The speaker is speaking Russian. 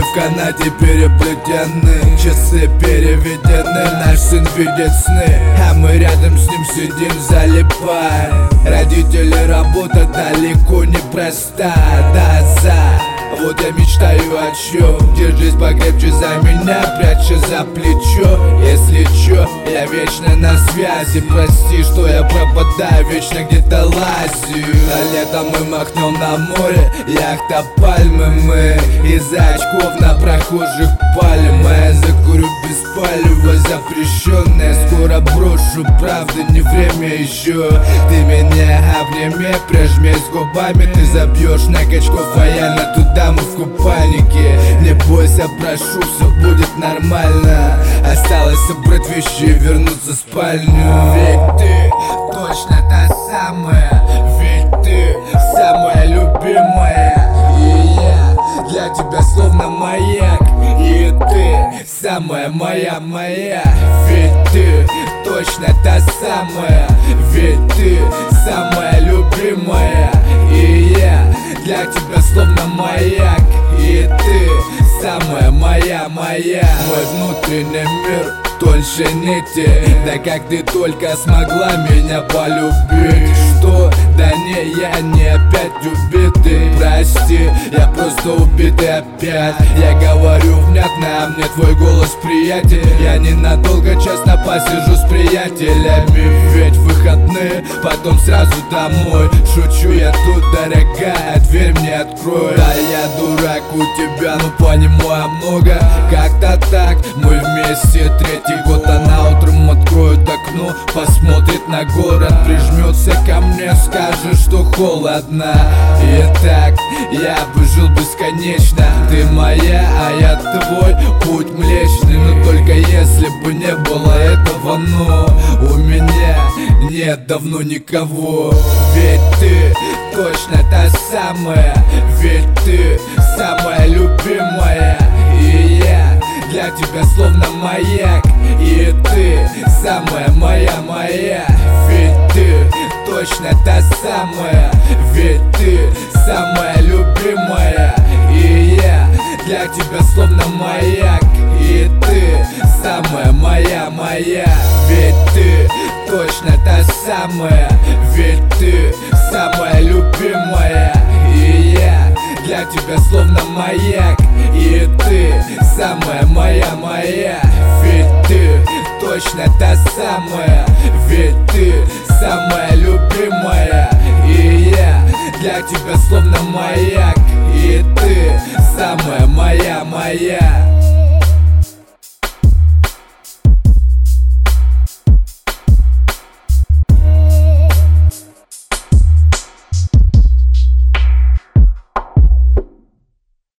в канате переплетены, часы переведены, наш сын видит сны, а мы рядом с ним сидим, залипаем. Родители, работа далеко не проста, да, вот я мечтаю о чем. Держись покрепче за меня, прячься за плечо. Если чё, я вечно на связи. Прости, что я пропадаю, вечно где-то лазю. А летом мы махнем на море, яхта, пальмы, мы из-за очков на прохожих палим. А я закурю без палева, запрещенное. Скоро брошу, правда не время еще. Ты меня обними, прижмись губами. Ты забьешь на качков, а я на туда, мы в купальнике. Не бойся, прошу, все будет нормально. Осталось собрать вещи и вернуться в спальню. Ведь ты точно та самая, ведь ты самая любимая. И я для тебя словно маяк, и ты самая моя. Ведь ты точно та самая, ведь ты самая любимая. И я для тебя словно маяк, и ты самая моя. Мой внутренний мир тоньше нити. Да как ты только смогла меня полюбить? Что? Да не, я не опять убитый. Прости, я просто убитый опять. Я говорю внятно, а мне твой голос приятель. Я ненадолго, честно, посижу с приятелями. Ведь выходные, потом сразу домой. Шучу я тут, дорогая, дверь мне открой. Да я дурак у тебя, ну понимаю много. Как-то так, мы вместе третий год. Она утром откроет окно, посмотрит на город, прижмется ко мне, скажет, что холодно. Итак, я бы жил бесконечно. Ты моя, а я твой, путь млечный. Но только если бы не было этого но. У меня нет давно никого. Ведь ты точно та самая, ведь ты самая любимая. И я для тебя словно маяк, и ты самая моя. Ведь ты точно та самая, ведь ты самая любимая. И я для тебя словно маяк, и ты самая моя. Ведь ты точно та самая, ведь ты самая любимая. И я для тебя словно маяк, и ты самая моя. Ведь ты точно та самая, ведь ты самая любимая. И я для тебя словно маяк, и ты самая моя.